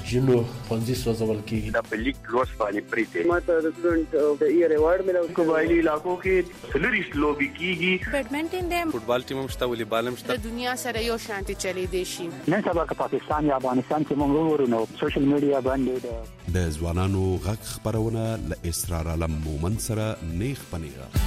جنو پنځه سوځول کیږي دا په لیک لوس باندې پریته ماته د سټوډنټ د ایئر ایوارډ ملو قبایلی علاقو کې سلریس لوبي کیږي بیډمنټن دی فوټبال ټیم هم شته والیبال هم شته د دنیا سره یو شانتي چلی دی شي نن سبا که پاکستان یا افغانستان کې موږ وګورو نو سوشل میډیا باندې د ځوانانو غږ خبرونه ل اسرار علم مومن سره نیغ پنیغه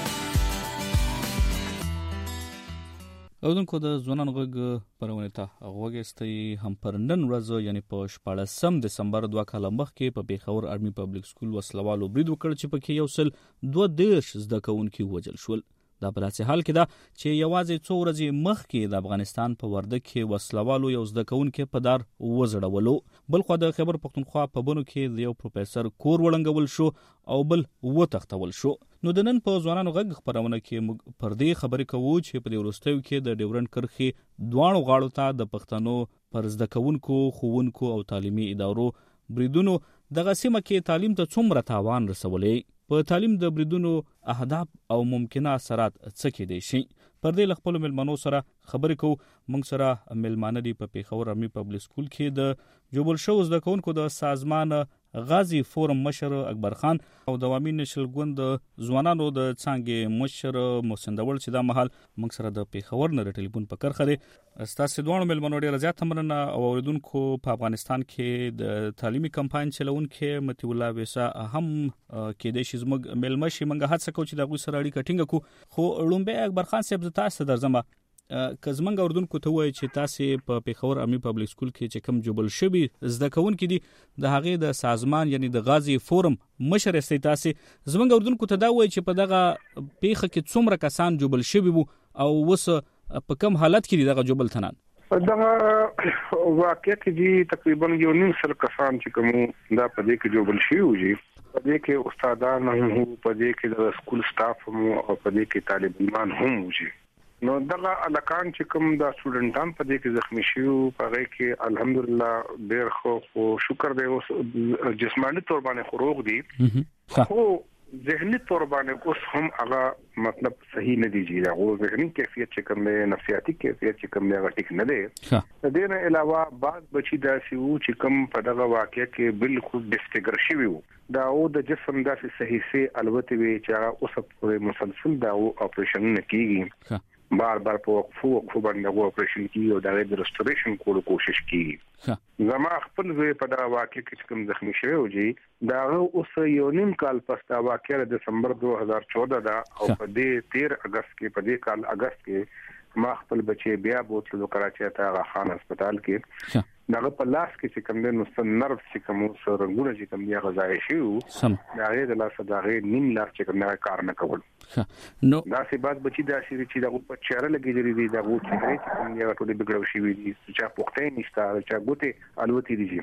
اودونکو د ځوانانو غږ پرونه ته غوږستي هم پر نن ورځ یعنی په 14 دسمبر 2 کال مخکې په پیښور آرمي پبلک سکول وسلوالو برید وکړ چې پکې یو سل 2 زده کوونکي وژل شول. دا په داسې حال کې ده چې یوازې څو ورځې مخکې د افغانستان په وردګ کې وسلوالو یو زده کوونکي په دار وزړولو. بل خو د خیبر پختونخوا په بنو کې د یو پروفیسور کور وړنګول شو او بل وتښتول شو. نو د نن په ځوانانو غږ خبرونه کې موږ پر دې خبرې کوو چې په دې وروستیو کې د ډیورنډ کرښې دواړو غاړو ته د پښتنو پر زده کوونکو ښوونکو او تعلیمي ادارو بریدونو دغه سیمه کې تعلیم ته څومره تاوان رسولی، په تعلیم د بریدونو اهداف او ممکنه اثرات څه کېدای شي. پر دې له خپلو مېلمنو سره خبرې کوو. موږ سره مېلمانه دي په پیښور آرمي پبلک سکول کې د جوبل شو زده کوونکو د سازمان غازی فورم مشر اکبر خان او د عوامي نشل ګوند ځوانانو د څانګې مشر محسن داول چې دا مهال موږ سره د پیښور نه ټلیفون په کرخه دی. ستاسو دوه مېلمنو ډیره زیاته مننه او اوریدونکو په افغانستان کې د تعلیمي کمپاین چلونکو متي الله ویسا هم کې د شزمګ مېلمه شي منګه هڅه کوي چې د غوي سره اړیکه ټینګه کو. خو لومبه اکبر خان صاحب تاسو درځم کزمنګ اوردونکو ته وایي چې تاسو په پیښور آرمي پبلک سکول کې چې کم جوبل شوی زده کوونکي دي د هغه د سازمان یعنی د غازی فورم مشر استي تاسو زمنګ اوردونکو ته دا وایي چې په دغه پیښه کې څومره کسان جوبل شوی وو او وس په کم حالت کې دغه جوبل تنان دغه واقعي کې تقریبا یو نیم سل کسان چې کوم دا په دې کې جوبل شوی وو په دې کې استادان هم په دې کې د سکول سټاف هم او په دې کې طالبان هم وو. نو دغه الکان چې کوم د سټوډنټان په دې کې زخمی شو په هغه کې الحمدلله ډېر خو شکر دی اوس جسماني تور باندې خروج دي خو ذهني تور باندې اوس هم هغه مطلب صحیح نه دی جوړه او ذهني کیفیت چې کوم دی نفسیاتي کیفیت چې کوم دی هغه ټیک نه دی. د دې نه علاوه بعض بچی داسې وو چې کوم په دغه واقعي کې بالکل ډیسفیګر شوی وو دا او د جسم داسې صحیح سي البته وی چې هغه اوس په مسلسل دا اپریشن نه کیږي بار په وقفو باندې اپریشن کیږي او د ریسټوریشن کولو کوشش کیږي. زما خپل زوی په دا واقع کې کوم زخمی شوی و جی دا اوس یو نیم کال پس دا واقع د دسمبر 2014 دا او په دې 13 اگست کې په دې کال اگست کې ما خپل بچي بیا بوتلو کراچي ته خان هسپتال کې دغه په لاس کې چې کوم د نو نرف چې کوم سرنګونه چې کوم دی غځای شو دا غي د لاس دغه نیم لاس چې کوم نه کار نه کول نو دا سي بعد بچي دا شي چې دغه په چهره لګیږي دی دا وو چې کوم دی ټول بګړو شي وي چې پوښتنه نشته چې ګوته الوتي دي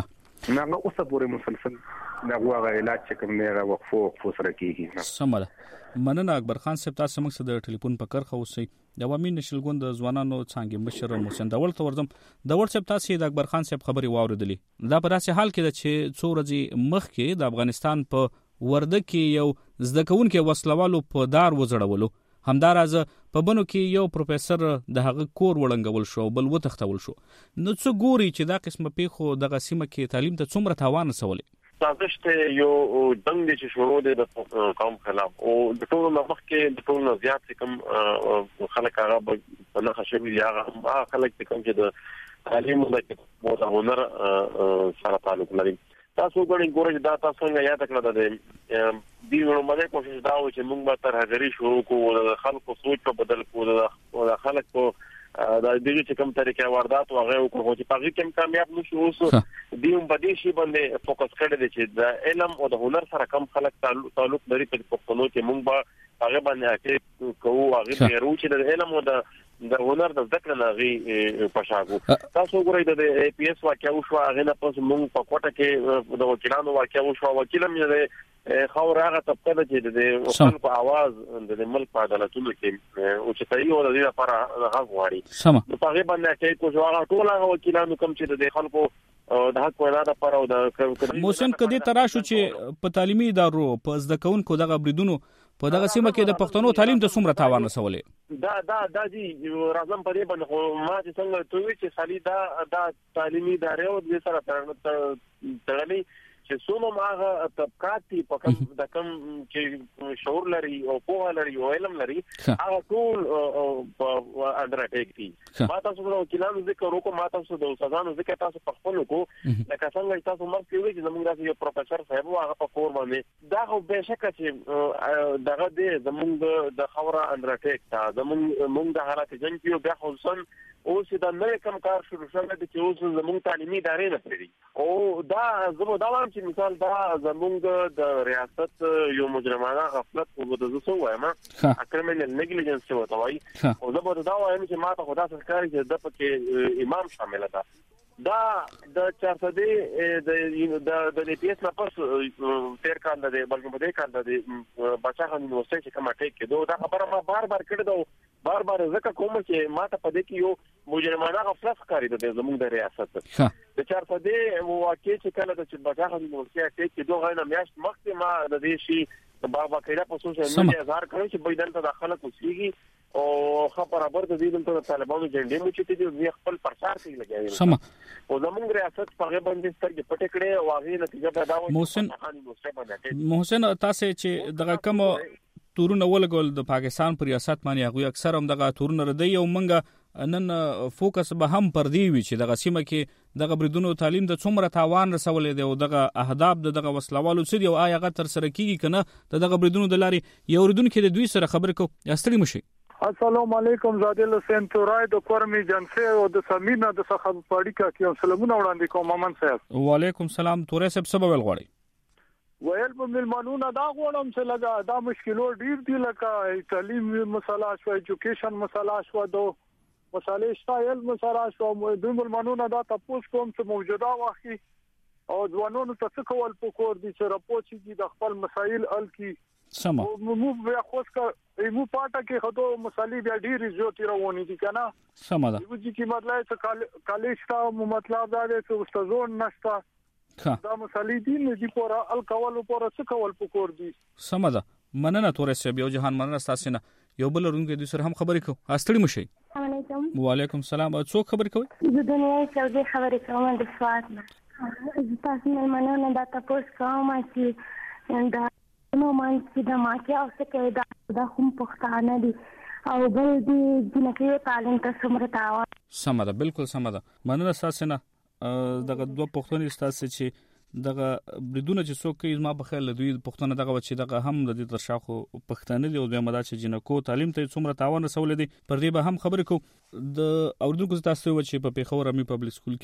نه اوس پورې مسلسل دا غواغه علاج چې کوم نه وقفو سره کیږي. سماله مننه اکبر خان صاحب تاسو موږ سره د ټلیفون په کرخه اوسئ. د عوامي نشل ګوند ځوانانو څنګه مشر محسن داول ته ورځم د واتس اپ تاسو د اکبر خان صاحب خبري واوریدلی دا په داسې حال کې چې څو ورځې مخکې د افغانستان په وردګ کې یو زده کوونکي وسلوالو په دار وزړولو همداراز په بنو کې یو پروفیسور د هغه کور وړنګول شو بل وتښتول شو. نو څه ګوري چې دا قسمه پیښو دغه سیمه کې تعلیم ته څومره تاوان رسولی؟ تاسو یو جنگ دي چې شروع دي د قوم خلاف او د ټولو مخ کې د ټولو زیات کوم خلک هغه په نخښه شوی هغه خلک کوم چې د تعلیم د هنر سره تعلق لري. تاسو ګورئ دا تاسو څنګه یاد کړل د دې ورمنه کوشش دا و چې موږ به تر هغه شروع کوو د خلکو سوچ په بدل کوو د خلکو دا دغه چې کوم طریقې واردات او هغه کوم چې پاګه کوم کامیاب نشو اوس دیوم په دې شی باندې فوکس کړی دی چې د علم او د هنر سره کم خلک تعلق لري په پښتنو کې موږ به هغه باندې اکه کوو هغه پیرو چې د علم او د هنر د ذکر نغي پښاغو. تاسو ګورئ د ای پی ایس واقعو شو هغه نه پس موږ په کوټه کې د وکیلانو واقعو شو وکیلم یې خاور هغه طبقه چې د خلکو आवाज د ملک په عدالتونو کې او چې تایي او د دې لپاره هغه غواړي نو په هغه باندې چې کوم هغه ټول هغه وکیلانو کوم چې د خلکو د حق وینا د لپاره او د موسم کدي تراشو چې په تعلیمي ادارو په زده کوونکو دغه بریدونو په دغه سیمه کې د پښتنو تعلیم ته څومره تاوان رسولې؟ دا جی راځم په دې باندې خو ما چې څنګه توې چې خالي دا تعلیمي ادارې او د سره تړلې چې څومره هغه طبقات په کوم د کوم چې شعور لري او پوهه لري او علم لري هغه ټول په اندرټیک دي. ما تاسو د وکیلانو ذکر وکړو، ما تاسو د استادانو ذکر تاسو په خپل کو لکه څنګه تاسو مرګ کوي چې زموږ داسې یو پروفیسور صاحب هغه په کور باندې دا خو به شک چې دغه دې زموږ د خوره اندرټیک تا زموږ د حالت جنګ یو بیا خصوصا اوس دا نوې کم کار شروع شوی دی چې اوس زموږ تعلیمي ادارې نه پرې او دا زموږ دا وایم چې مثال دا زموږ د ریاست یو مجرمانه غفلت او د زسو وایم کرمینل نیګلیجنس څه وته وایي او زه به دا وایم چې ما ته خدا سرکاري چې د پکې امام شامل ده. دا د 400 د لیپیس نه پس تیر کال د بلکې په دې کال د بچا خان یونیورسيټي چې کومه ټیک کېدو دا خبره ما بار کړې بار ځکه کوم چې ما ته په دې کې یو مجرمانه غفلت ښکاري د زموږ د ریاست د 400 واقع چې کله د بچا خان یونیورسيټي ټیک کېدو غوښنه میاشت مخکې ما د دې شي بابا کېدا په سوشل میډیا ځار کړی چې بيدل ته داخله کوسيږي او خبره د دې د طالبانو جنډې مو چې دې خپل پرچار کوي لګیږي سم او زموږ ریاست په باندې سترګې پټې کړې او هغه نتیجه پیدا وه. محسن تاسو چې دغه کوم تورونه ولګول د پاکستان پر ریاست باندې هغه اکثر هم دغه تورونه ردی او منګه نن فوکس به هم پر دی وی چې دغه سیمه کې دغه بریدونو تعلیم د څومره تاوان رسولې دی او دغه اهداف دغه وسلوالو څه دی او آیا هغه تر سره کیږي کنه دغه بریدونو د لارې یو ردون کې د دوی سره خبرې کو یاستړي مشي. السلام علیکم زادل حسین تورای د کورمی جنسه او د سمینا د څخه پاړیکا کې سلامونه وړاندې کوم مامن صاحب. وعلیکم السلام تورای صاحب سبب ول غواړي ویل په ملمنونه دا غوړم چې لګا دا مشکلو ډیر دی لکه تعلیم مسله شو ایجوکیشن مسله شو دو مسالې شایل مسله شو د ملمنونه دا تاسو کوم چې موجوده واخی او ځوانانو ته څه کول پکور دي چې راپورټ شي د خپل مسایل ال کی سم مو بیا خوښ کا مو پاټه کې خدو مسالې بیا ډیر زیاتې روانې دي کنه سم ده یو چې مطلب څه کالج تا مطلب دا دی چې استادون نشته دا مسالې دي نه دي پورا الکول پورا څه کول پکور دي. سم ده مننه تورې سه بیا جهان مننه تاسو نه یو بل رونګه د سره هم خبرې کو استړي مشي. علیکم وعلیکم السلام څوک خبرې کوي؟ د دنیا سعودي خبرې کوم د فاط نه تاسو نه مننه دا تاسو کوم چې دا نو مان چې د ماکه او څه کې دا هم پښتانه دي او بل دي جنکه تعلیم ته څومره تاوان. سم ده بالکل سم ده مننه تاسو نه دغه دوه پښتون تاسو چې دغه بریدونه چې څوک کوي ما په خیال دوی پښتون دغه چې دغه هم د دې تر شاخو پښتانه دي او د مدا چې جنکو تعلیم ته څومره تاوان رسول دي پر دې به هم خبرې کو د اوردونکو تاسو چې په پیښور امي پبلک سکول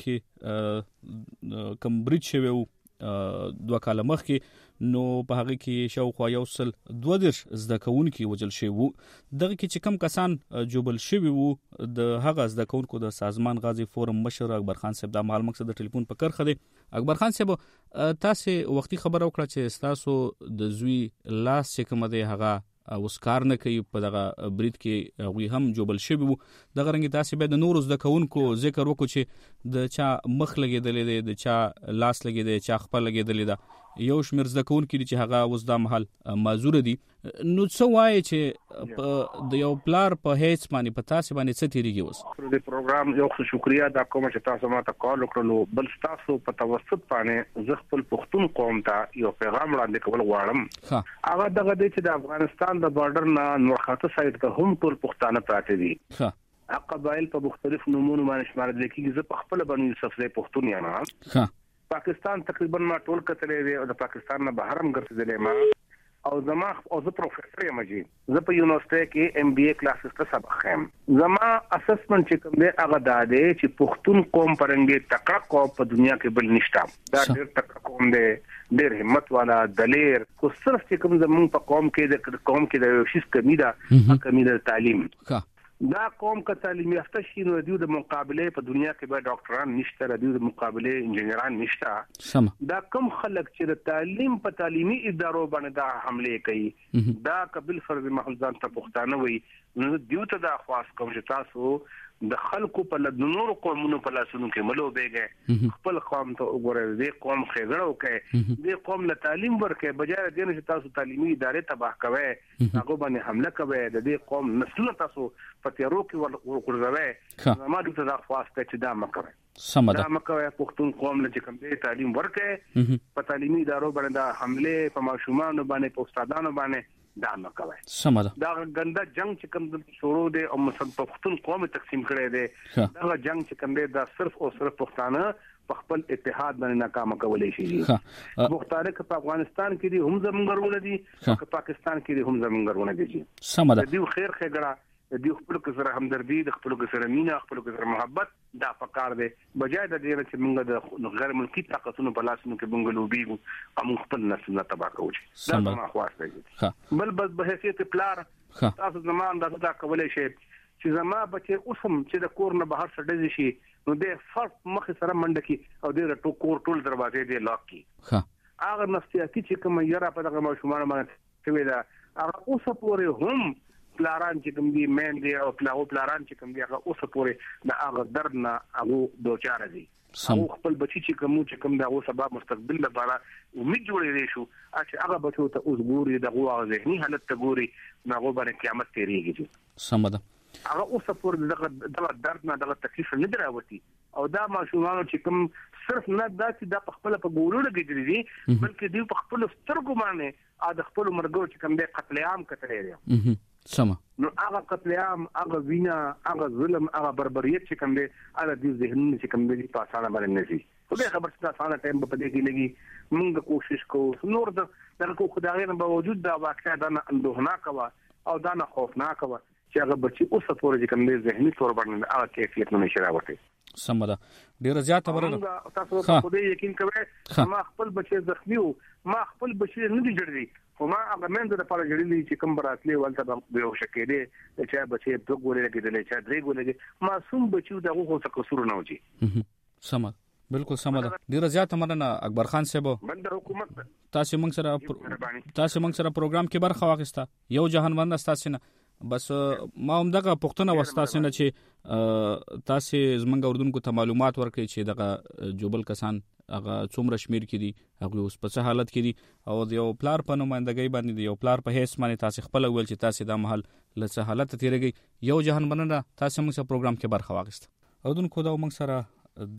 کې کم برید شوی 2 کال مخکې نو په هغه کې شاوخوا 122 زده کوونکي وجل شوی وو. دغه کې چې کم کسان جوبل شوی وو د هغه زده کوونکو د سازمان غازی فورم مشر اکبر خان صاحب د مال مقصد د ټلیفون په کرخه دی. اکبر خان صاحب تاسو وختي خبر وکړه چې تاسو د زوی لاس چې کوم دی هغه اوس کار نه کوي په دغه برید کې هغه هم جوبل شوی وو. دغه رنګ تاسو به د نورو زده کوونکو ذکر وکړو چې د چا مخ لګیدل دي د چا لاس لګیدل چا خپل لګیدل دي یو شمیر زده کوونکو چې هغه اوس د محل معذور دي. نو څه وایي چې د یو پلار په هیڅ باندې په تاسو باندې څه تیریږي اوس د پروګرام یو شکریا دا کوم چې تاسو ما ته کال وکړلو بل تاسو په توسط باندې زه خپل پښتون قوم ته یو پیغام وړاندې کول غواړم. هغه دغه د چې د افغانستان د بارډر نه نورخاته سایډ ته هم ټول پښتانه پراته دي. قبایل په مختلف نمونه باندې شمار دي کیږي زه په خپل باندې یوسف زې پښتون یم. پاکستان تقریبا ما ټول کتلې دی او د پاکستان نه بهر هم ګرځېدلې ما او زما او زه پروفیسور یم جی زه په یونیورسيټي کې MBA کلاسز ته سبق خیم. زما اسسمنت چې کوم دی هغه دا دی چې پښتون قوم پرنګي تکړه قوم په دنیا کې بل نشته. دا ډېر تکړه قوم دی ډېر همت والا دلیر خو صرف چې کوم زمون په قوم کې د قوم کې د یو شیز کمی ده تعلیم. دا قوم کا تعلیم یافته شي نو د مقابله په دنیا کې به ډاکټران نشته د مقابله انجنیران نشته. دا کم خلک چې د تعلیم په تعلیمي ادارو باندې دا حمله کوي دا قبل فرض محفوظان ته پښتانه وي نو دیو ته دا خواص کوم چې تاسو د خلکو په لدنور قومونو په لاسونو کې ملو بیګه خپل قوم ته وګوره دې قوم خېګړو کې دې قوم له تعلیم ورکې بجای دې چې تاسو تعلیمي ادارې تباہ کوي هغه باندې حمله کوي د دې قوم نسل تاسو په تیرو کې ورکوي ما دې ته خواسته چې دا مکوي سمدا مکوي پښتون قوم له کوم دې تعلیم ورکې په تعلیمي ادارو باندې حمله په ماشومان باندې په استادانو باندې دا مکوي سمدا دا ګنده جنگ چې کوم شروع دي او مثلا پښتون قوم تقسیم کړي دي دا جنگ چې کوم دي دا صرف او صرف پښتانه په خپل اتحاد باندې ناکام کولای شي مختار په افغانستان کې دي هم زمونږ ورونه دي په پاکستان کې دي هم زمونږ ورونه دي سمدا دی خیر خګړه د خپل سره همدردی د خپل سره مینا خپل سره محبت دا پکار دی بجای د دې چې موږ د غیر ملکی طاقتونو په لاسونو کې بنګلو بیګو هم خپل نسل نه تباہ کوي دا ما خواسته دي بل به حیثیت پلار تاسو زمان دا کولای شي چې زما بچي اوسم چې د کور نه بهر سړځي شي نو د فرق مخ سره منډه کی او د کور ټول دروازې دی لاک کی هغه نفسیاتي چې کوم یاره په دغه ماشومان باندې کوي دا هغه اوسه پورې هم پلاران چې کوم دي مین دي او پلاران چې کوم دي هغه اوسه پورې د هغه درد نه هغه دوچار دي او خپل بچی چې کوم دا او سبب مستقبل لپاره امید جوړې شو چې هغه بچو ته اوس ګوري دغه ذهني حالت ته ګوري هغه باندې قیامت تیریږي سمده هغه اوس پورې دغه درد نه دغه تکلیف نه دراوتی او دا ماشومان چې کوم صرف نه دا چې د خپل په ګورو کې دي بلکې دوی په خپل سترګو باندې د خپل مرګو چې کوم د قتل عام کتلې دي سما نو هغه قتل عام هغه وینا هغه ظلم هغه بربریت چې کوم دي هغه د ذهن چې کوم دي په اسانه باندې نه شي خو به خبر څه اسانه ټایم په دې کې لګي موږ کوشش کوو نور دغه خدای نه باوجود دا واقعا دا اندوهنا کوا او دا نه خوفنا کوا چې هغه بچي اوس پورې چې کوم دي ذهني تور باندې هغه کیفیت نه شي راوړي سمدا ډیر زیات خبره تاسو په دې یقین کوئ ما خپل بچي زخمی او ما خپل بچي نه دي جوړي خو ما هغه مند د پاره جوړلي چې کوم براتلي ولته به وشکې دي چې بچي د ګولې کېدل چې درې ګولې معصوم بچو دغه څه قصور نه وږي سم بالکل سم ده ډیر زیات مننه اکبر خان صاحب بند حکومت تاسو موږ سره پروګرام کې برخه واخیسته یو جهانمند تاسو نه بس ما هم دغه پښتنه وستاسو نه چې تاسو زمونږ اردوونکو ته معلومات ورکړي چې دغه جوبل کسان هغه څومره شمیر کې دي هغه اوس په څه حالت کې دي او د یو پلار په نمائندګۍ باندې دی یو پلار په هیڅ باندې تاسو خپل ویل چې تاسو د محل لڅ حالت تیرېږي یو جهان مننه تاسو موږ سره پروګرام کې برخه واخیسته اردوونکو دا موږ سره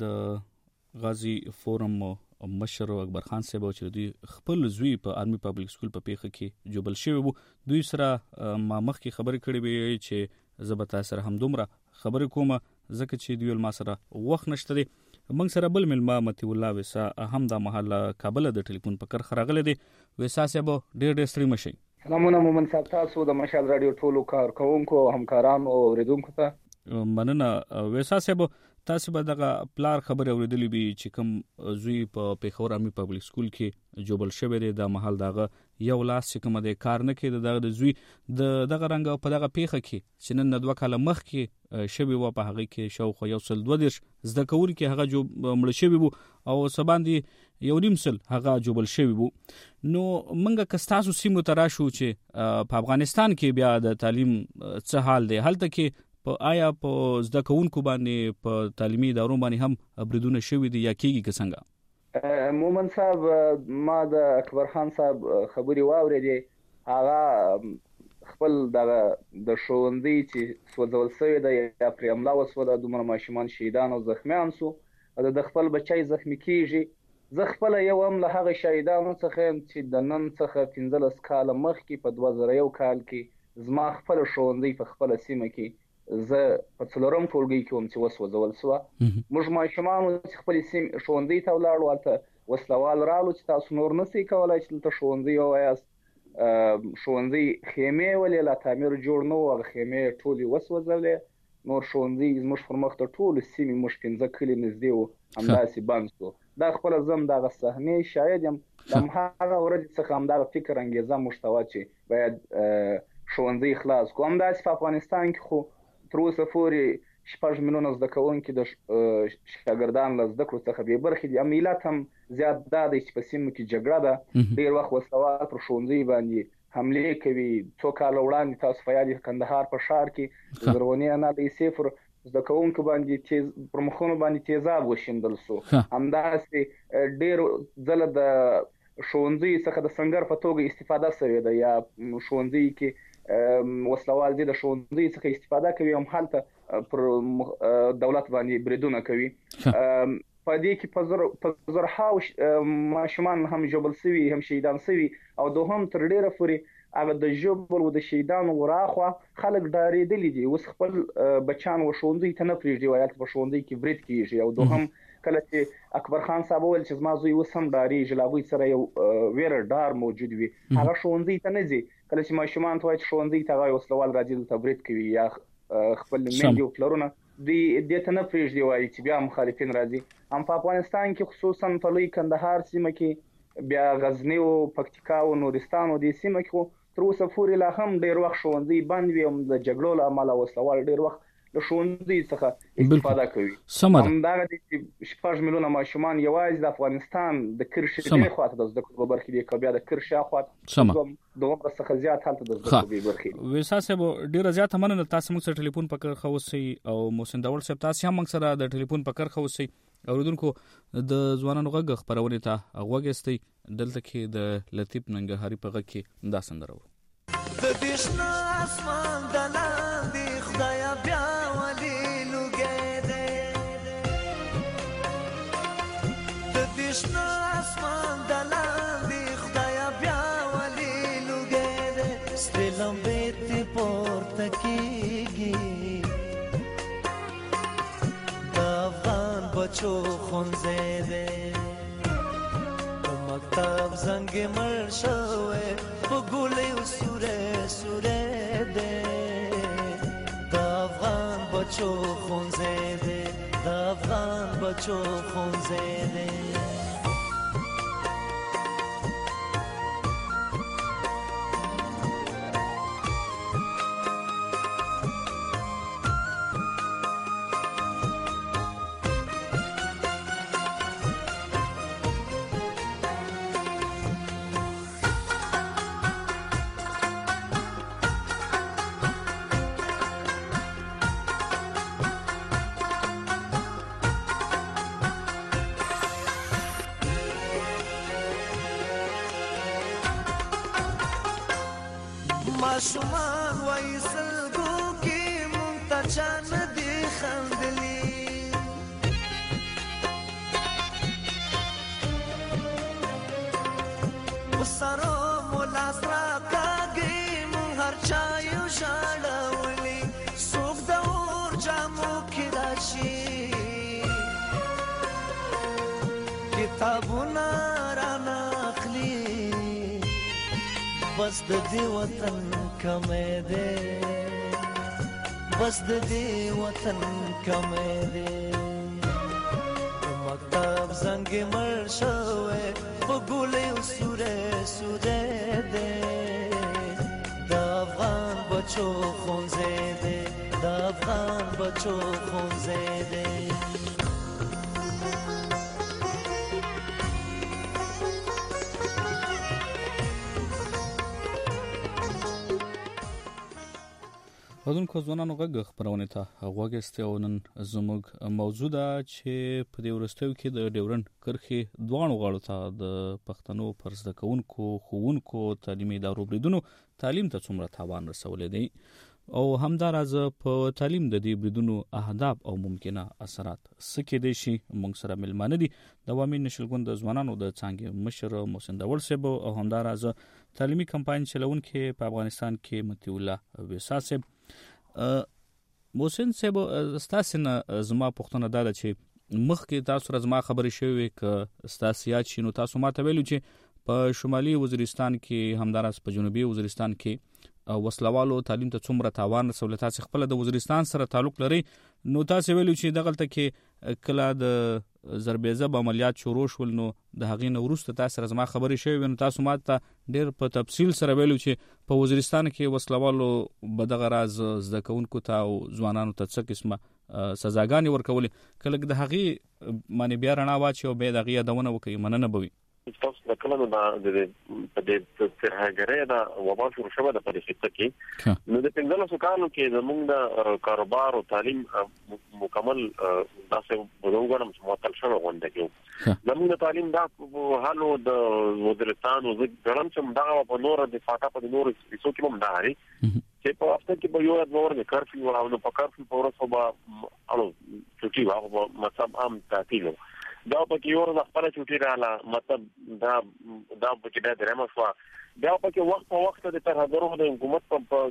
د غازی فورم مشر اکبر خان صاحب چې دوی خپل زوی په آرمي پبلک سکول په پیښه کې جوبل شوی وو دوی سره ما مخکې خبرې کړې وي چې زبتا سره هم دومره خبرې کوم ځکه چې دوی ما سره وخت نشته دي موږ سره بل ملما متي الله وسا هم د محل کابل د ټلیفون په کر خراغله دي وسا صاحب ډېر ستړي مشي سلامونه مومن صاحب تاسو د مشال رادیو ټولو کارکونکو همکارانو او اوریدونکو ته مننه وسا صاحب تاسو به دغه پلار خبره اوریدلې بي چې کوم زوی په پیښور آرمي پبلک سکول کې جوبل شوی دی د محل دغه یو لاس چې کوم د کار نه کې دغه د زوی دغه رنګ په دغه پیښه کې چې نن د 2 کال مخ کې شوی و په هغه کې شاوخوا یو سل 2 زده کول کې هغه جو مړ شوی وو او سباندې یو نیم سل هغه جوبل شوی وو نو منګه کستاسو سیمو تراشو چې په افغانستان کې بیا د تعلیم څه حال دی هلته کې په آیا په زده کوونکو باندې په تعلیمي ادارو باندې هم بریدونه شوي دي یا کېږي که څنګه مومن صاحب ما د اکبر خان صاحب خبري واورېدې هغه خپل د ښوونځي چې سوځول شوی دی یا پرې حمله وسوله دومره ماشومان شهیدان او زخمیان سو د خپل بچی زخمی کېږي زه خپل یو هم له هغه شهیدانو څخه چې د نن څخه 15 کاله مخکې په 2001 کال کې زما خپل ښوونځي په خپل سیمه کې زه په څلورم ټولګي کې هم چې وسوځول شوه موږ ماشومان چې خپل سیمې ښوونځي ته ولاړو هلته وسلوال رالو چې تاسو نور نشئ کولی چې دلته ښوونځي ووایاست ښوونځي خیمې ولې لا تعمیر جوړ نه و هغه خیمې ټولې وسوځلې نور ښوونځي زموږ پر مخ ته ټولو سیمې موږ 15 کلي نږدې وو همداسې بند شو دا خپله زه هم دغه صحنې شاهد یم د همهغه ورځې څخه همدغه فکر انګېزه موږ ته وه چې باید ښوونځي خلاص کړو همداسې په افغانستان کې خو تر اوسه پورې 6 میلیونه زده کوونکي د شاګردان له زده کړو څخه بې برخې دي امنیت هم زیات دا دی چې په سیمو کې جګړه ده ډېر وخت وسلوال پر ښوونځي باندې حملې کوي 2 کاله وړاندې تاسو په یاد کندهار په ښار کې د زرغونې انا د صفر زده کوونکو باندې پر مخونو باندې تیزاب وشیندل سو. همداسې ډېر ځله د ښوونځي څخه د سنګر په توګه استفاده شوې ده، یا ښوونځي کې وسلوال دي د ښوونځي څخه استفاده کوي، هم هلته پر دولت باندې بریدونه کوي. په دې کې په زرهاو ماشومان هم ژوبل شوي، هم شهیدان شوي، او دوهم تر ډېره پورې هغه د ژوبل او د شهیدانو وراخوا خلک ډارېدلي دي. اوس خپل بچیان ښوونځي ته نه پرېږدي، وایي په ښوونځي کې برید کېږي. او دوهم کله چې اکبر خان صاحب وویل چې زما زوی اوس هم ډارېږي، له هغوی سره یو ویره ډار موجود وي، هغه ښوونځي ته نه ځي. کله چې ماشومان ته وایي چې ښوونځي ته هغه وسلوال راځي دلته برید کوي، یا خپل میندې او پلرونه دې ته نه پرېږدي، وایي چې بیا مخالفین راځي. هم په افغانستان کې خصوصا په لوی کندهار سیمه کې، بیا غزني او پکتیکا او نورستان او دې سیمه کې تر اوسه پورې لا هم ډېر وخت ښوونځي بند وي، هم د جګړو له امله وسلوال ډېر وخت له ښوونځي څخه استفاده کوي. همدغه دي چې 6 میلیونه ماشومان یوازې د افغانستان د کرښې دې خواته د زده کړو په برخې دي، که بیا د کرښې اخوا دومره څخه زیات هلته د زده کړو برخې دي. ویسا صاحب ډېره زیاته مننه، تاسو موږ سره ټلیفون په کرښه اوسئ، او محسن داوړ صاحب تاسو هم موږ سره د ټلیفون په کرښه اوسئ. اوریدونکو د ځوانانو غږ خپرونې ته غوږ ایستی. دلته کې د لطیف ننګرهاري په غږ کې دا سندره وه. د دې شنه اسمان د لاندې خدایا بیا ولې لوګی دی، د دې شنه اسمان د لاندې خدایا بیا ولې لوګی دی، سپې لمبې تې پورته کېږي، د افغان بچو ښوونځی دی، د مکتب زنګ مړ شوی په ګولیو سوری سوری دی، د افغان بچو ښوونځی دی، د افغان بچو ښوونځی دی. ماشومان وایي سلګو کې مونږ ته چا نه دي خندلي، په سرو مو لاس راکاږي مونږ هر چا یو ژړولي، څوک د اور جامو کې راشي کتابونه رانه اخلي، بس د دې وطن کمې دی، بس د دې وطن کمې دی، د مکتب زنګ مړ شوی په ګولیو سوری سوری دی، د افغان بچو ښوونځی دی، د افغان بچو ښوونځی دی. اوردونکو ځوانانو غږ خپرونې ته غوږ ایستی، او نن زموږ موضوع ده چې په دې وروستیو کې د ډیورنډ کرښې دواړو غاړو ته د پښتنو پر زده کوونکو، ښوونکو، تعلیمي ادارو بریدونو تعلیم ته څومره تاوان رسولی دی، او همداراز په تعلیم د دې بریدونو اهداف او ممکنه اثرات څه کېدای شي. موږ سره مېلمانه دي د عوامي نشلګون د ځوانانو د څانګې مشر محسن داوړ صاحب، او همداراز تعلیمي کمپاین چلونکی په افغانستان کې مطیع الله ویسا صاحب. محسن صاحب ستاسو نه زما پوښتنه دا ده چې مخکې تاسو سره زما خبرې شوې که ستاسو یاد شي، نو تاسو ماته ویلو چې په شمالي وزیرستان کې همداراز په جنوبي وزیرستان کې وسلوالو تعلیم ته څومره تاوان رسولی. تاسو خپل د وزیرستان سره تعلق لرئ، نو تاسو ویلو چې دغلته کې کله د ضربېزب عملیات شروع شول، نو د هغې نه وروسته تاسو سره زما خبرې شوې، نو تاسو ماته ډېر په تفصیل سره ویلو چې په وزیرستان کې وسلوالو به دغه راز زده کوونکو ته او ځوانانو ته څه قسمه سزاګانې ورکولې. کله د هغې باندې بیا رڼا واچي او بیا د هغې یادونه وکړي، مننه به وي. تاسو د کلونو د ترهګرۍ دا وبا شروع شوه د پریکټه کې نو د پنځلسو کالو کې زموږ د کاروبار او تعلیم مکمل داسې وګورم چې معطل شوه غونډه کې زموږ د تعلیم دا حالو د وزارتان او ځګړم چې دا په نور د فاټا په نور هیڅ کې هم داري چې په وخت کې به یو نور د کارفیو او نو په کارفیو په ورځ به الو چټي واغ مطلب عام تعطیل دا په کې یو د خپل چټي رااله مطلب دا په کې د درمه شو دا په کې وخت په وخت د ترهګرو د حکومت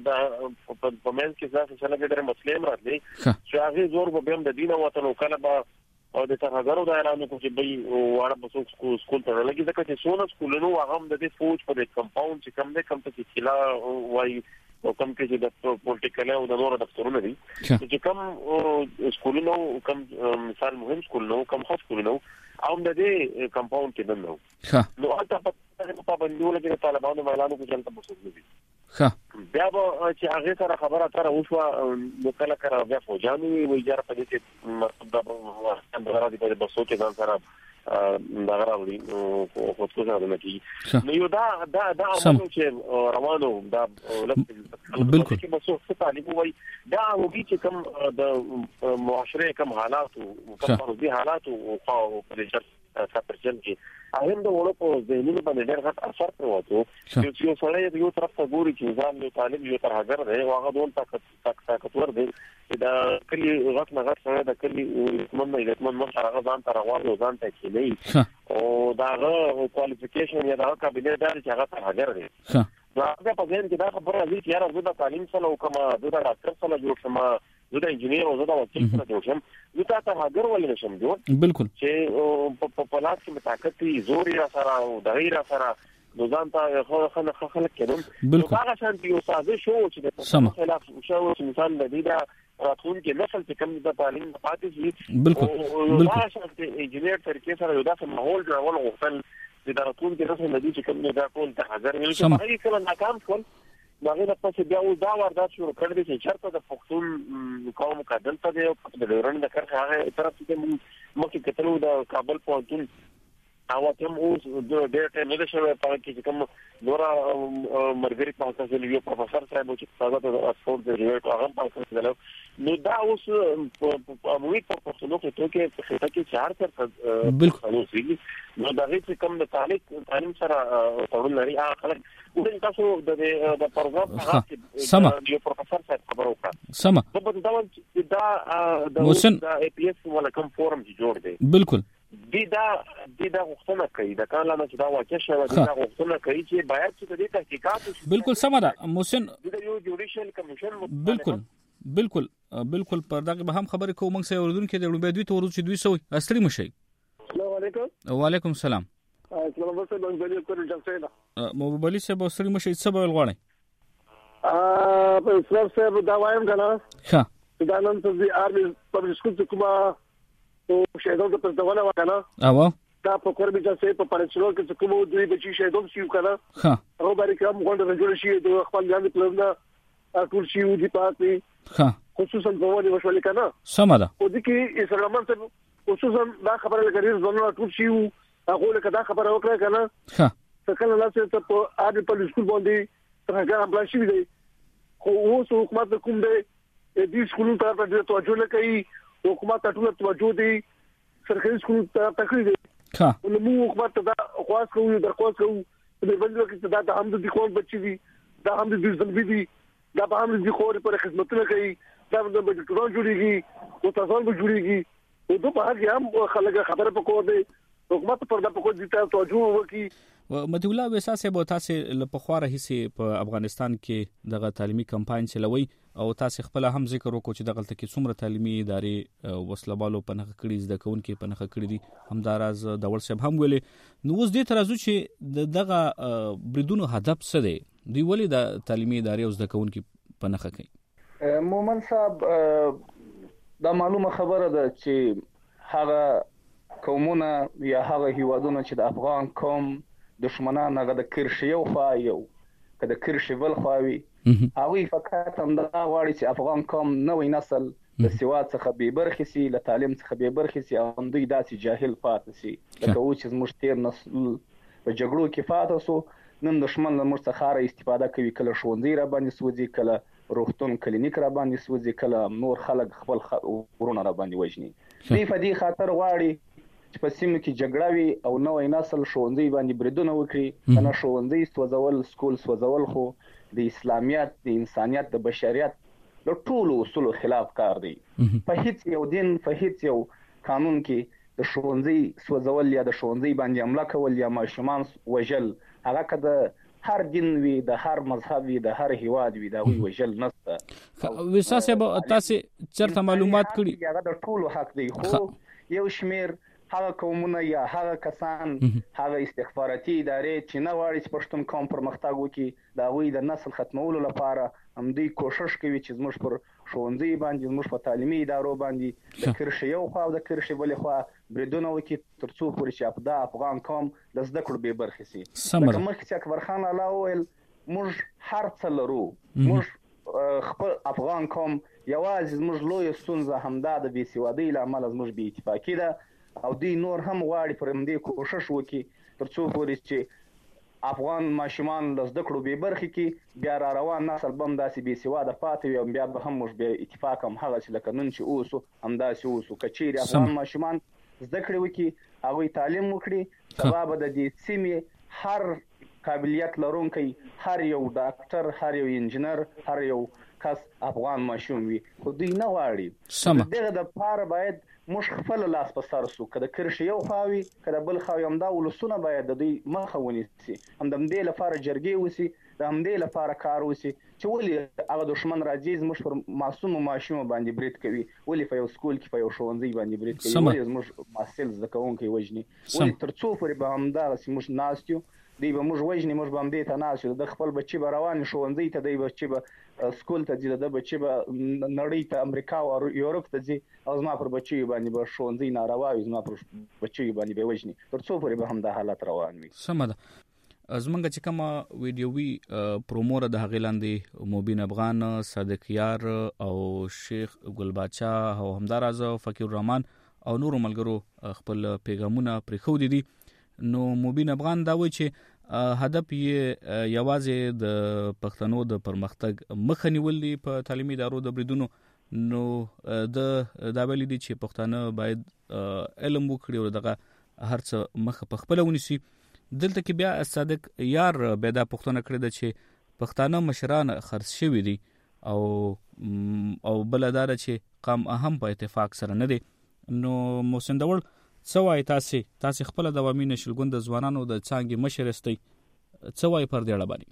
په منځ کې ځکه چې لګیدره مسلمان راځي چې هغه زور به هم د دین او وطن کله به او د ترهګرو د اعلان کو چې به واره په سکول ته لګي ځکه چې سونه سکولونو هغه هم د فوج په کمپاوند چې کم نه کم ته چې خلا وای او کم کې د پولیټیکل او د نور دفترونه دي چې کم سکولونو کم مثال مهم سکولونو کم خاص سکولونو او د دې کمپاوند کې دنه نو هغه په باندې لګي طالبانو اعلان کو چې تاسو وګورئ بیا به چې هغه سره خبره تر اوسه نو کله کړه بیا فوجانو وی جره په دې کې مطلب د غراضي په بسو کې ځان سره دا غراضي او خو څه نه کیږي نو یو دا چې روانو دا بالکل چې بسو څه تعلیم وای دا وږي چې کوم د معاشره کوم حالات او کوم دي حالات او په دې ساترجن کې هغه د وړو په ذهنونو باندې ډېر غټ اثر پرواتو چې یو سړی یو طرف ته ګوري چې ځان له طالب یو ترهګر دی او هغه ډول طاقتور دی دا کلی غټ نه غټ سره د کلی منځ هغه ځان تر غواړي ځان ته کېنی او داغه کوالیفیکیشن یا دا کابینه دا چې هغه ترهګر دی دا په ځین کې دا خبره دي چې یاره زه د تعلیم سره او کومه د ډاکټر سره جوړ شم زه د انجینیر او زه د وکیل سره جوړ شم زه تاسو هغه ولې نشم جوړ بالکل چې په لاس کې طاقت وي زور یې سره او دغیر سره نو ځان ته خلک کېدم هغه شانتي او ساده شو چې د خلاف شو چې مثال د دې دا راتون کې نسل چې کوم د تعلیم پاتې شي بالکل هغه شانتي انجینیر طریقې سره یو داسې ماحول جوړول غوښتل چې د راتون کې نسل د دې چې کوم دا ټول ته حاضر وي چې هغه کله ناکام شول دغه د پاسه بیا او دا واردات شروع کړی چې چرته د پښتون قوم کډل ته دی او د ډیورن د کرخه هغه طرف ته مخکې کتلو د کابل پوهنتون او تم اوس د ډېر ټیم نه شوی په کې کوم نورا مرګري په تاسو یو پروفیسور صاحب چې تاسو د اکسفورد د ریوټ هغه په تاسو دلو نو دا اوس په موږ په پښتون کې کې 4 تر بالکل نو دا هیڅ کوم د تعلیم سره تړون لري هغه خلک ولې تاسو د پروګرام هغه یو پروفیسور صاحب خبرو کړه سم دا د ای پی ایس ولا کوم فورم جوړ دی بالکل دا غوښتنه کوي د کله چې دا واقع شوه دا غوښتنه کوي چې باید چې د تحقیقات بالکل سم ده محسن د یو جوډیشل کمیشن بالکل پر دغه به هم خبرې کوم موږ سره وردون کې د لوبې دوی تورو چې دوی سوې استری مشي السلام علیکم وعلیکم السلام اسلام آباد څخه بنګلي کول جمسینا موبایل سره استری مشي څه به غواړي په اسلام صاحب دا وایم کنه ښه دا نن ته د آرمي پبلک سکول ته کومه او شهیدانو ته پرځونه وکړه او دا په کوربي چې په پرچلو کې کومو دوی بچي شهیدان شي وکړه ها هغه باندې کوم غونډه جوړ شي د خپل ځان پلان ټول شي او دي پاتې ها خصوصا په ودی وشول کنه سم ده او د کې اسلام ته خصوصا دا خبره لګري ځنه ټول شي هغه له کدا خبره وکړه کنه ها څنګه لاسه ته په آرمي پبلک سکول باندې څنګه امپلای شي دی خو اوس حکومت کوم دی دې سکول ته په توجه لکوي حکومت ټول توجه دی سرکاري سکول ته تکړه دي ښه نو موږ حکومت ته خواص کوو درخواست کوو د بندو کې دا د حمد دي خو بچي دي دا حمد دي ځلبي دي دا به حمد دي خو پر خدمتونه کوي دا د ډاکټرانو جوړيږي او تاسو به جوړيږي او دوه په هغه هم خلک خبره پکور دي حکومت پر دا پکور دي ته توجه وکړي متي الله وساسه به تاسو له پخواره هيسي په افغانستان کې دغه تعلیمي کمپاین چلوي او تاسو خپل هم ذکر وکړو چې دغه کې څومره تعلیمي ادارې وسلوالو په نخښه کړي زده کوونکي په نخښه کړي دي همداراز د ورسب هم ویلې نو اوس دې ترازو چې دغه بریدونو هدف څه دی دوی ولې د تعلیمي ادارې او زده کوونکي په نخښه کوي مومن صاحب دا معلومه خبره ده چې هغه قومونه یا هغه هیوادونه چې د افغان قوم دشمنان هغه د کرشي او خایو کله کرشي ول خاوي هغه فقط هم دا غواړي چې افغان قوم نوې نسل د سواد څخه به برخې سي له تعلیم څخه به برخې سي او دوی داسې جاهل پاتې سي لکه و چې موږ تیر نسل په جګړو کې فاتح سو. نن دشمن له موږ څخه استفاده کوي، کله ښوونځي را باندې سوځي، کله روغتون کلینیک را باندې سوځي، کله نور خلک خپل ورونه را باندې وژني. دوی په دې خاطر غواړي چې په سیمه کې جګړه وي او نوی نسل ښوونځي باندې بریدونه وکړي. نه ښوونځي سوځول، سکول سوځول خو د اسلامیت، د انسانیت، د بشریت د ټولو اصولو خلاف کار دی. په هیڅ یو دین، په هیڅ یو قانون کې د ښوونځي سوځول یا د ښوونځي باندې حمله کول یا ماشومان وژل، هغه که د هر دین وي، د هر مذهب وي، د هر هیواد وي، دا وی وژل نشته. وسا صاحب تاسو چرته معلومات کړي هغه د ټولو حق دی، خو یو شمیر هغه قومونه یا هغه کسان، هغه استخباراتي ادارې چې نه غواړي چې پښتون قوم پرمختګ وکړي، د هغوی د نسل ختمولو لپاره همدوی کوشش کوي چې زموږ پر ښوونځي باندې، زموږ په تعلیمي ادارو باندې د کرښې یو خوا او د کرښې بلې خوا بریدونه وکړي، تر څو پورې چې دا افغان قوم د زده کړو بې برخې سي. لکه مخکې چې اکبر خان الله وویل موږ هر څه لرو، موږ خپل افغان قوم یوازې زموږ لویه ستونزه همدا د بې سوادۍ له امله زموږ بې اتفاقي ده، او دوی نور هم غواړي پر همدې کوشش وکړي تر څو پورې چې افغان ماشومان له زده کړو بې برخې کې، بیا را روان نسل به هم داسې بې سواده پاتې وي، او بیا به هم موږ بې اتفاق هم هغسې لکه نن چې اوسو همداسې اوسو. که چیرې افغان ماشومان زده کړې وکړي، هغوی تعلیم وکړي، سبا به د دې سیمې هر قابلیت لرونکی، هر یو ډاکټر، هر یو انجینر، هر یو کس افغان ماشوم وي. خو دوی نه غواړي. دغه دپاره باید موږ خپل لاس په سر سو، که د کرښې یو خوا وي، که د بل خوا وي، همدا ولسونه باید د دوی مخه ونیسي، هم د همدې لپاره جرګې وسي، د همدې لپاره کار وسي چې ولې هغه دښمن راځي زموږ پر معصومو ماشومو باندې برید کوي، ولې په یو سکول کې، په یو ښوونځي باندې برید کوي، ولې زموږ محصل زده کوونکی وژني، ولې تر څو پورې به همدغسې موږ ناست یو، دوی به موږ وژني، موږ به همدې ته ناست یو. د خپل بچي به روان ښوونځي ته، دی بچي به سکول ته ځي، د بچي به نړۍ ته، امریکا او یورپ ته ځي، او زما پر بچیو باندې به ښوونځي ناروا وي، زما پر بچیو باندې به وژني، تر څو پورې به همدا حالت روان وي. سمه ده. زمونږ چې کومه ویډیوي پرومو ده، هغې لاندې مبین افغان، صادق یار او شیخ ګل باچا او همداراز فقیر الرحمن او نورو ملګرو خپل پیغامونه پرېښودي دي. نو مبین افغان دا وایي چې هدف یې یوازې د پښتنو د پرمختګ مخه نیول دي په تعلیمي ادارو د بریدونو. نو دا ویلي دي چې پښتانه باید علم وکړي او دغه هر څه مخه په خپله ونیسي. دلته کې بیا صادق یار بیا دا پوښتنه کړې ده چې پښتانه مشران خرڅ شوي دي او بله دا ده چې قام هم په اتفاق سره نه دی. نو محسن داوړ څه وایي؟ تاسې خپله د عوامي نشلګون د ځوانانو د څانګې مشر استئ، څه وایي پر دې اړه باندې؟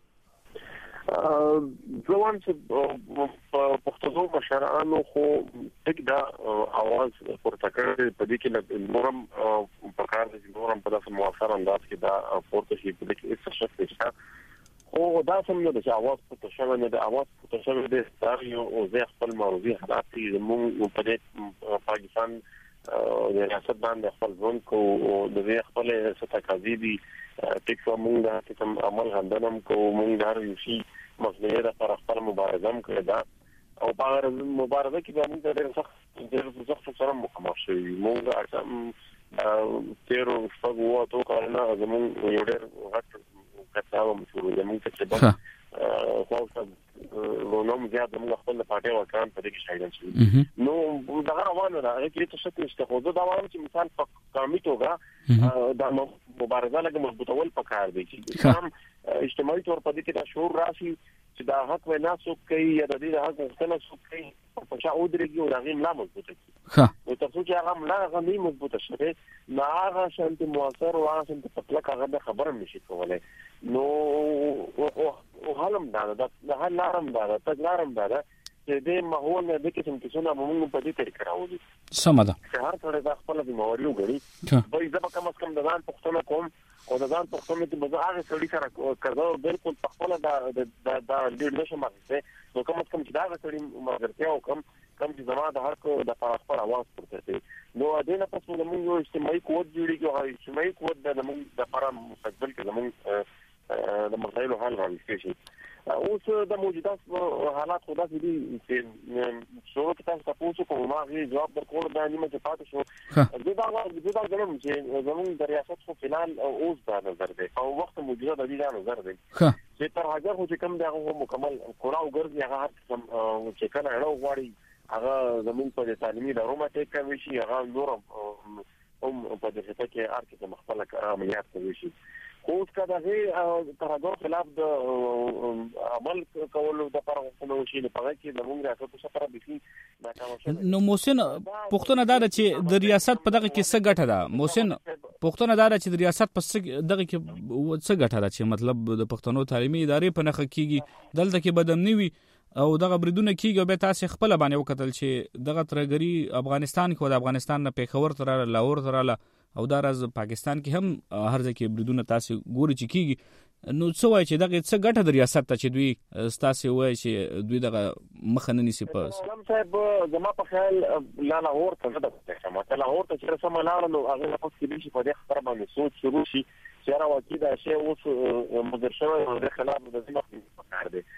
زه وایم چې پښتنو مشرانو خو ټیک دا اواز پورته کړی، په دې کې نور هم پکار دی چې نور هم په داسې مؤثر انداز کې دا پورته شي، په دې کې هېڅ شک نشته. خو دا سم نه ده چې اواز پورته شوی نه ده، اواز پورته شوی دی ستاسو او زه خپل معروضي حالات چې زموږ په دې پاکستان د ریاست باندې خپل ژوند کو او د خپل ستاکازي دي ټیک شو، موږ دا کوم عمل غندنم کو، موږ دا یو شی مخنیوي لپاره خپل مبارزه هم کړې ده، او په مبارزه کې به موږ ډېر سخت سره مخامخ شوي. موږ تیرو شپږو اوو کلونو زموږ یو ډېر غټ کتاب شروع دی، موږ تقریبا نوم زیات موږ خپل پارټي ورکان په دې کې شامل شو. نو دا روانه ده، هغه کې څه شک نشته. خو دا وایم چې مثال په قومي توګه دا مبارزه لکه مضبوطول پکار دی چې هم اجتماعي تور په دې کې دا شعور راشي چې دا حق وینا څوک کوي یا د دې حق غوښتنه څوک کوي، په شا او درېږي او هغه ملا مضبوطه کړي. نو تر څو چې هغه ملا غني مضبوطه شي، نه هغه شانت موثر او هغه شانت پتلک هغه خبره نشي کولای. نو او حالم دا د هر لارم دا تجارم دا چې د ماحول نه د کوم کیسونه موږ په دې طریقه راوړو. سمه ده. هر څه دا خپل د موري وګړي به زه کم از کم د ځان پښتنه کوم او د ځان پښتنه ته به هغه سړي سره کړو بالکل په خپل دا لیډ نشم مخته. نو کم از کم چې دا سړي مګرتیا او کم چې زما د هر کو د خپل اواز پورته کوي. نو د نه پس موږ یو اجتماعي قوت جوړیږي او اجتماعي قوت د موږ د لپاره مستقبل کې زموږ د مسایلو حل راوړي شي. اوس د موجوده حالات خدا دي چې شروع کې تاسو کوم ما غي جواب درکول دا نیمه چې پاتې شو دا غواړم چې زموږ د ریاست خو فلال اوس دا نظر دی او وخت موجوده د دې نظر دی چې تر هغه خو چې کوم دا مکمل کوراو ګرځي هغه چې کله اړه غواړي هغه زموږ په تعلیمي درومه ټیک کوي شي هغه نورم په دې څه کې ارکه مختلف عملیات کوي شي اوس کدا هي ترغور خلاف د عمل کولو د پرغه شي په هغه کې د موږ راځو سره بيخي ناکام نو محسن پښتون دا چې د ریاست په دغه کې څه ګټه ده محسن پښتون دا چې د ریاست په دغه کې څه ګټه ده چې مطلب د پښتنو تعلیمي ادارې په نخ کېږي دلته کې بدامنی وي او دغه بریدونه کېږي او به تاسو خپل باندې وکتل چې دغه ترګری افغانستان کې د افغانستان نه پیښور تر لاهور تر او دا راز پاکستان کې هم هر ځای کې بریدونه تاسو ګوري چې کېږي نو څه وایي چې دغه څه ګټه د ریاست ته چې دوی تاسو وایي چې دوی دغه مخننی سي پس صاحب زما په خیال لا لاهور ته ده چې لاهور ته چې سم لاړ نو هغه په کې شي په دې خبره باندې سوچ شروع شي چې را وکی دا شی اوس مدرسه د خلاف د ځمکې کار دی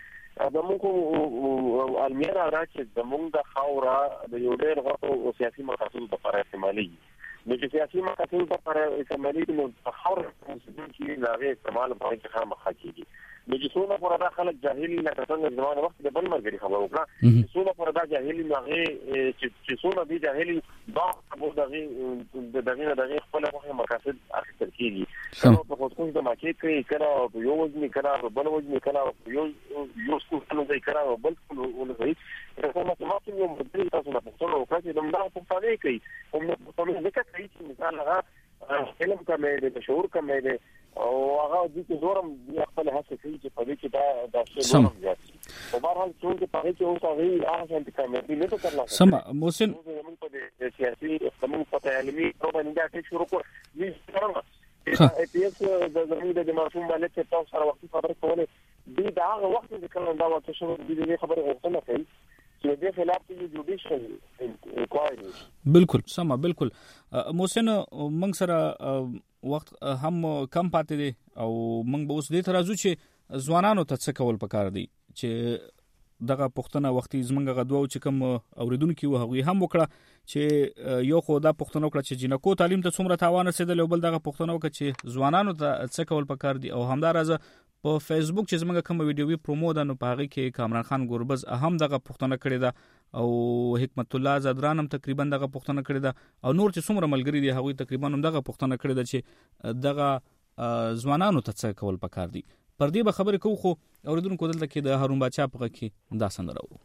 زموږ المیرا راځي زموږ د خاورا د یو ډېر غوړو سیاسي مقاصد لپاره استعمالي نو چې سیاسي مقاصد لپاره استعمالي نو خاور چې لاغه استعمال باندې خامخا کیږي نو چې څونه پر دا خلک جاهل نه څنګه زمانه وخت د بل مرګري خبر وکړه څونه پر دا جاهل نه چې څونه دي جاهل دا په دغه خپل مقاصد اخیستل کیږي نو په خصوص د ماکې کې کړه یو وزن کړه بل وزن کړه یو څه څه کړه بل څه ولې کومه څه یو مدري تاسو نه پوښتنه وکړه چې دمدا په پاره کوي کوم څه ذکر کوي چې مثال هغه علم کمې د شعور کمې ده او هغه د دې زورم خپل هڅه کوي چې په دې کې دا څه زورم زیات او بهرحال څنګه په دې کې اوس هغه هغه څنګه کمې نه ترلاسه سم محسن په سیاسي قانون په تعلیمي پروګرام دا شروع کړ دې څنګه ایپیس د زموږ د معصوم باندې چې تاسو سره وخت خبرې کولې دې دا هغه وخت چې کله دا وخت شروع دې خبرې غوښتنه کوي چې دې خلاف کې جوډیشل انکوایری بالکل سم بالکل محسن موږ سره وخت هم کم پاتې دي او موږ به اوس دې ترازو چې ځوانانو ته څه کول پکار دي چې دغه پښتنه وختي زمونږ غدوو چې کوم اوریدونکو هغه هم وکړه چې یو خو دا پښتنو کړه چې جنکو تعلیم ته څومره تاوان رسیدل او بل دغه پښتنو کړه چې ځوانانو ته څه کول پکار دي او همدارزه په فیسبوک چې زمونږ کوم ویډیوي پرومو ده نو په هغه کې کامران خان ګوربز هم دغه پښتنه کړی ده او حکمت الله زدران هم تقریبا دغه پښتنه کړی ده او نور چې څومره ملګری دي هغه تقریبا هم دغه پښتنه کړی ده چې دغه ځوانانو ته څه کول پکار دي پر دې به خبرې کوو خو اوریدونکو دلته کې د هارون باچا په کې دا سندره وو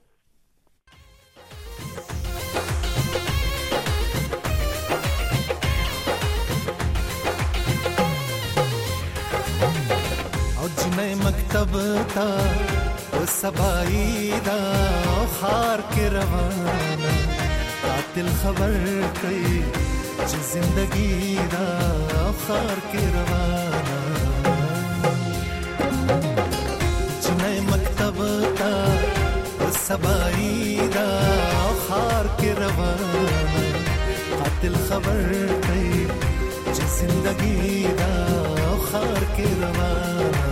او جنې مکتب تا او سبای دا خار کې روانه قاتل خبر کوي چې زندگی دا خار کې روانه مکتب تا سبائی دا خار کے روانہ قاتل خبر کئی جو زندگی دا خار کے روانہ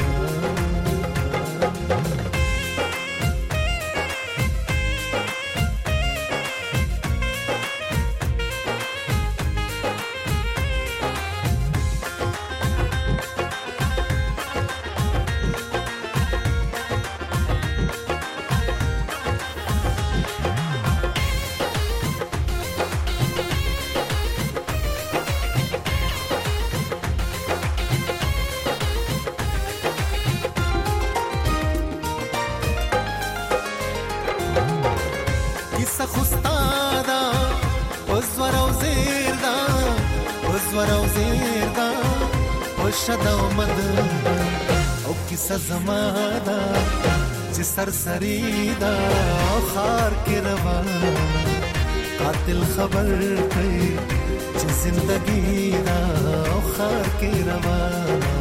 او کیسه زماده چې سرسری دا خار کې روان قاتل خبر کوي چې زندگی دا خار کې روان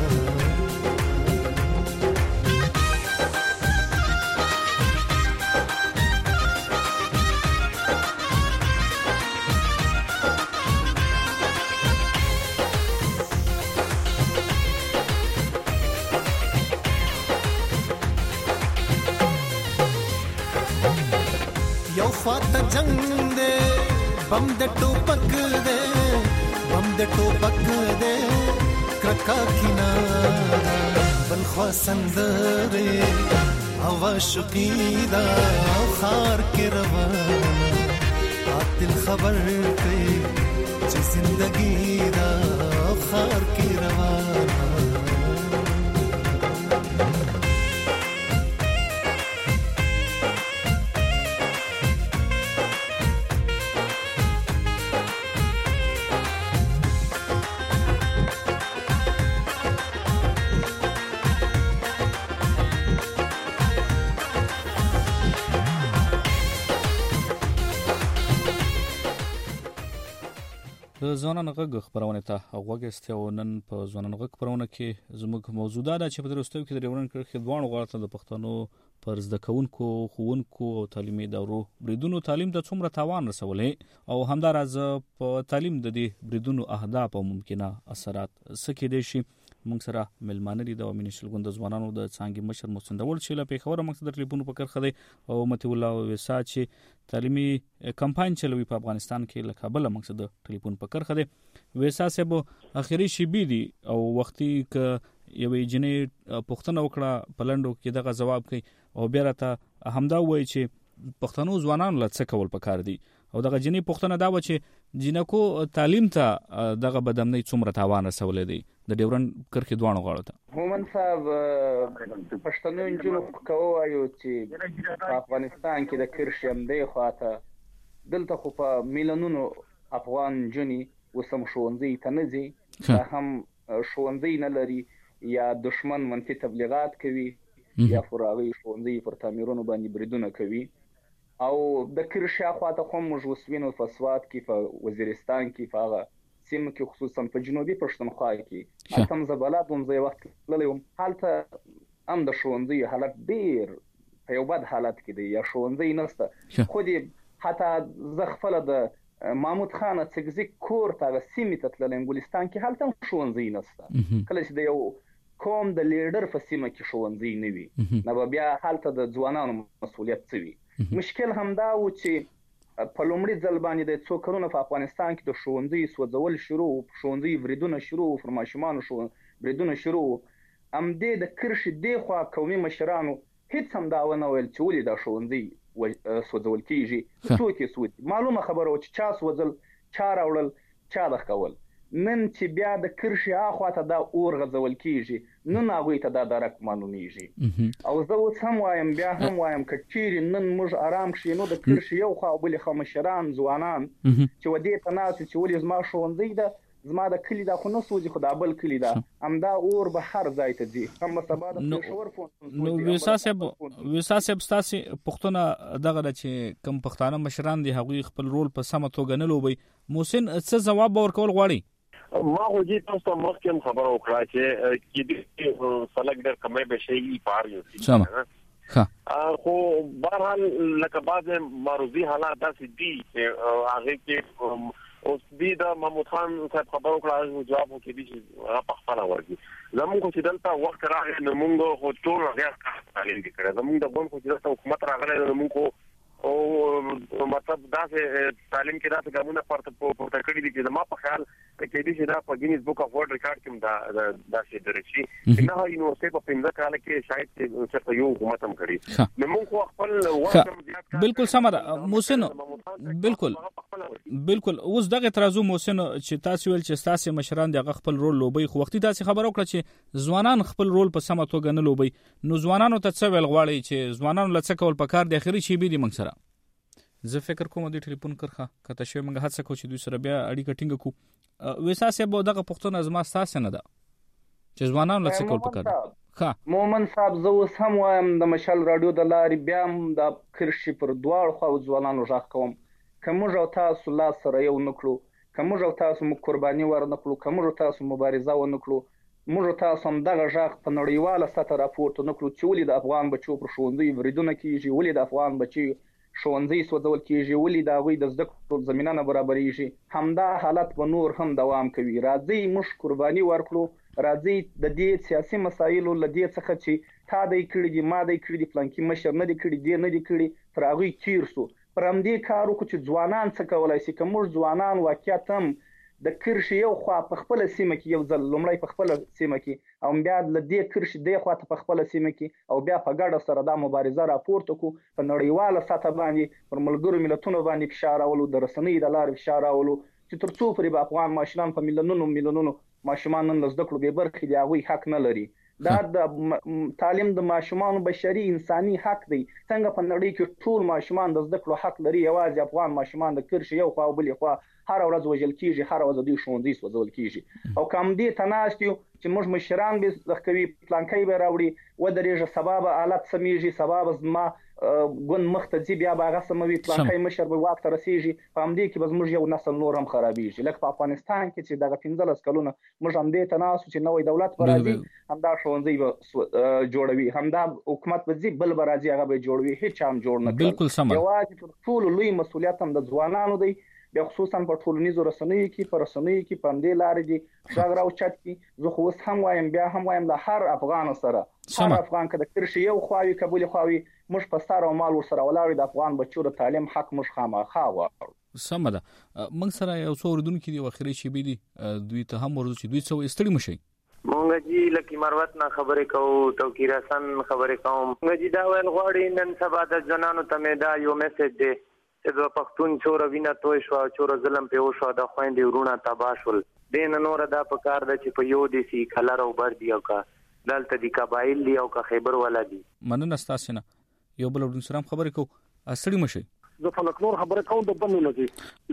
ته جنگ دے بم د ټوپک دے بم د ټوپک دے کرکا کینارا بل خوا سندره هوا شقیدا خار کې روان قاتل خبر کوي چې زندگی دا خار کې روان ځوانان غږ خبرونه ته غوږست او نن په ځوانان غږ خبرونه کې زموږ موضوع ده چې په دروستو کې د ډیورنډ کرښې دوه غواړي د پښتنو پر زده کوونکو ښوونکو او تعلیمي دورو بریدونو تعلیم ته څومره تاوان رسولې او همداراز په تعلیم د دې بریدونو اهداف او ممکنه اثرات څه کېدای شي. موږ سره ملمانه دي د امین شلګون د ځوانانو د څانګې مشر محسن داول چې له پیښور موږ د ټلیفون په کرخه دی او متي الله وسا چې تعلیمي کمپاین چلوي په افغانستان کې له کابل موږ د ټلیفون په کرخه دی. وسا صاحب اخیری شیبي دي او وختي ک یوې جنې پښتنه وکړه پلندو کې دغه جواب کوي او بیا راته همدا وایي چې پښتنو ځوانانو لڅ کول پکار دي او دغه جنې پښتنه دا و چې جنکو تعلیم ته دغه بدمنۍ څومره تاوان رسولې دي د ډیورنډ کرښې دوه غاړو ته. مومن صاحب پښتنو انجونو کوو چې په افغانستان کې د کرښې همدې خواته دلته خو په میلیونونو افغان جنې وسم ښوونځي ته نه ځي هم ښوونځي نه لري یا دشمن منفي تبلیغات کوي یا فراغي ښوونځي پر تعمیرونو باندې بریدونه کوي او د کرښې خواته خو موږ وسوینو په سواد کې په وزیرستان کې په هغه سیمه کې خصوصا په جنوبي پښتونخوا کې هم زبالات هم ځای وخت للیوم حالته هم د ښوونځي حالت ډیر په یو بد حالت کې دی یا ښوونځي نشته خو دې حتی زه خپل د محمود خان څګزي کور ته سیمه ته تللم ګلستان کې حالته ښوونځي نشته کله چې د یو کوم د لیډر په سیمه کې ښوونځي نه وي نو بیا حالته د ځوانانو مسؤلیت څه وي. مشکل همدا و چې په لومړي ځل باندې د څو کلونو په افغانستان کې د ښوونځي سوځول شروع ښوونځي بریدونه شروع فرمایشمانو شو بریدونه شروع امدې د کرښې دی خو قومي مشرانو هیڅ هم دا ونه ویل چې ولې د ښوونځي سوځول کیږي څوک یې سوځي معلومه خبره و چې چا سوځل چا راوړل چا د کول نن چې بیا د کرښې اخواته دا اور غځول کیږي نن هغه ته دا درک معلومیږي او زه اوس هم وایم بیا هم وایم کچېری نن موږ آرام شي نو د کرښې یو خو بل خو مشران ځوانان چې ودې تناسي چې ولې زما ښوونځي ده زما د کلی دا خو نه سوځي خو دا بل کلی دا همدا اور به هر ځای ته ځي هم سبا د پېښور فون نو وساسب ستاسو پښتون دغه چې کم پښتانه مشران دي هغوی خپل رول په سمه توګه نه لوبي محسن څه جواب ورکول غواړي. ما خو دې تاسو ته مخکې خبره وکړه چې کې سلګ ډېر کمې به شي پار یو خو بهرحال لکه بعض معروضي حالات داسې دي چې هغه کې اوس دې د محمود خان صاحب خبرو کړه جواب وکړي چې هغه په خپل ورګي زموږ چې دلته وخت راغی نو موږ خو ټول غیر تعلیم کړی زموږ د ګون خو چې دلته حکومت راغلی نو موږ او مطلب دا چې تعلیم کې راته ګامونه پورته کړی دي چې زما په خیال کې دې چې دا په ګینیز بک اف ورلد ریکارډ کې دا شی درشي نه یونیورسيټي په 15 کال کې شاید چې یو حکومت هم کړی نو موږ خپل وخت بالکل سمره محسن بالکل اوس دغه اعتراضو محسن چې تاسو ول چې تاسو مشران دغه خپل رول لوبي خو وختي تاسو خبرو کړ چې ځوانان خپل رول په سمه توګه نه لوبي نو ځوانانو ته څه ویل غواړي چې ځوانانو لڅ کول پکار د اخري شی بي دي موږ سره زه فکر کوم د ټلیفون کرخه کته شوی موږ هڅه کوو چې دوی سره بیا اړیکه ټینګ کو وساسه به دغه پښتون ازما تاسو نه ده چې ځوانانو لڅ کول پکار ها مومن صاحب زه اوس هم وایم د مشال رادیو د لارې بیا د کرښې پر دواړو خو ځوانانو ژغ کوم کوم جو تاسو لا سره یو نکړو کوم جو تاسو مو قرباني ورنکړو کوم جو تاسو مبارزه ونکړو موږ تاسو هم دغه ژغ په نړیواله سطح راپورټ نکړو چې ولې د افغان بچو پر ښوونځي بریدونه کیږي ولې د افغان بچي ښوونځي سوځول کیږي ولې دا غوي د زده کړو زمينه نه برابرېږي همدا حالت به نور هم دوام کوي راځي موږ قرباني ورکړو راځي د دې سیاسي مسایلو لدې څخه چې تا دې کړی دي ما دې کړی دي پلانکی مشر نه دې کړی دې نه دې کړی تر هغه تیر سو پر همدې کار وکړو چې ځوانان څه کولی شي. که موږ ځوانان واقعیت هم د کرښې یو خوا په خپله سیمه کې یو ځل لومړی په خپله سیمه کې او بیا له دې کرښې دې خوا ته په خپله سیمه کې او بیا په ګډه سره دا مبارزه راپورته کړو، په نړیواله سطح باندې پر ملګرو ملتونو باندې فشار راولو، د رسنیو د لارې فشار راولو چې تر څو پورې به افغان ماشومان په میلیونونو ماشومان نن له زده کړو بې برخې دي، هغوی حق نه لري. دا د تعلیم د ماشومانو بشري انساني حق دی. څنګه په نړۍ کې ټول ماشومان د زده کړو حق لري، یوازې افغان ماشومان د کرښې یو خوا او بلې خوا هر ورځ وژل کیږي، هر ورځ دوی ښوونځي سوځول کیږي. او که همدې ته ناست یو چې موږ مشران به زده کوي، پلانکی به راوړي، ودرېږه، سبا به حالت سمیږي، سبا به زما ګوند مخ ته ځي، بیا به هغه سموي، پلانکی مشر به واک ته رسېږي. په همدې کې به زموږ یو نسل نور هم خرابېږي. لکه په افغانستان کې چې دغه 15 کلونه موږ همدې ته ناست چې نوی دولت به راځي، همدا ښوونځي به جوړوي، همدا حکومت به ځي، بل به راځي هغه به جوړوي، هېچا هم جوړ نه کړل. یوازې تر ټولو لوی مسؤلیت هم د ځوانانو دی، بیا خصوصا په ټولنیزو رسنیو کې، په رسنیو کې په همدې لارې دي غږ راوچت کړي. زه خو اوس هم وایم، بیا هم وایم، د هر افغان سره، هر افغان که د کرښې یو خواوي که بلې خواوي، موږ په سر او مال ورسره ولاړ د افغان بچو د تعلیم حق موږ خامخا غواړو. سمه ده. موږ سره یو څو اورېدونکي دي، اخري شېبې دي، دوی ته هم ورځو چې دوی څه ستړي مشئ. مونږ جی لکه مروت نه خبرې کوو، توقیر حسن خبرې کوم. مونږ جی دا ویل غواړي نن سبا د ځوانانو ته مې دا یو میسج دی چې د پښتون چوره وینه توی شوه، چوره ظلم پې وشوه، د خویندې وروڼه تباه شول. دې نه نوره دا پکار ده چې په یو دې سي کلر او بر دي، او که دلته دي قبایل دي، او که خیبر والا دي. مننه ستاسې نه. یو بل اورېدونکي سره هم خبرې کوو. ستړي مشئ. زه فلکلور خبرې کوم د بنو نه دي.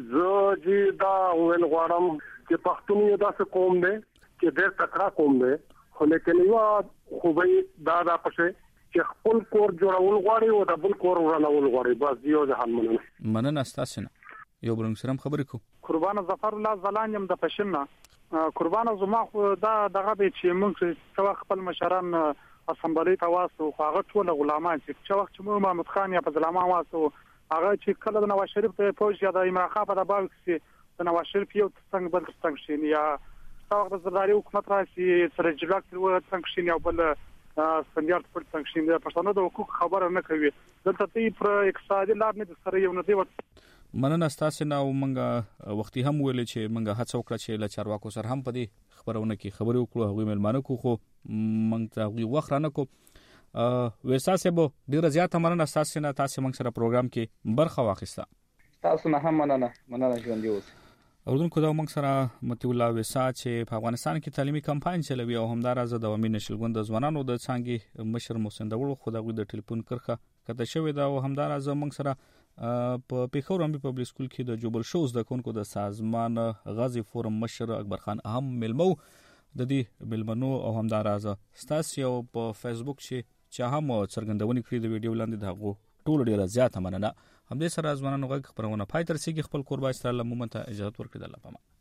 زه چې دا ویل غواړم چې پښتون یو داسې قوم دی چې ډېر تکړه قوم دی، خو لیکن یوه خوبۍ دا ده پکې چې خپل کور جوړول غواړي او د بل کور ورانول غواړي. بس یو ځان مننه ستاسې نه. یو بل سره هم خبرې کوو. قربان ظفر الله زلان یم د پښین نه. قربان زما خو دا دغه دی چې موږ څو خپل مشران اسمبلی ته واسو، خو هغه ټول غلامان چې وخت چې محمد خان یا په ځلامان واسو، هغه چې کله د نواز شریف ته پوج یا د عمران خان په دباو کې د نواز شریف یو څنګه بل څنګه شین، یا څو د زرداری حکومت راشي سره جلاک تر څنګه شین، یا بل سنجارت پر څنګه شین. د پښتنو د حقوق خبره نه کوي، دلته تی پر اقتصادي لار نه سره یو نه دی. مننه ستاسې نه. او موږ وختي هم ویلې چې موږ هڅه وکړه چې له چارواکو سره هم په دې خبرونه کې خبرې وکړو، هغوی میلمانه کړو، خو موږ ته هغوی وخت رانه کړو. ویسا صاحب ډېره زیاته مننه ستاسې نه، تاسې موږ سره پروګرام کې برخه واخیسته. تاسو نه هم مننه ژوندي اوسئ. اردوونکو دا موږ سره مطیع الله ویسا چې په افغانستان کې تعلیمي کمپاین چلوي او همداراز د عوامي نشلګوند د ځوانانو د څانګې مشر محسن داوړ خو دغه د ټلیفون کرخه کته شوې ده، او همداراز موږ سره په پیښور عمومي پبلک سکول کې د جوبل شوز د کونکو د سازمان غازی فورم مشر اکبر خان اهم ملمو د دې ملمنو او همداراز ستاسو په فیسبوک چې هم څرګندونې کړې د ویډیو لاندې دغه ټول ډیره زیاته مننه. همدې سره ځوانانو غږ خبرونه پای تر سیګي خپل قربا استراله مومنت اجازه ورکړه. الله پامان.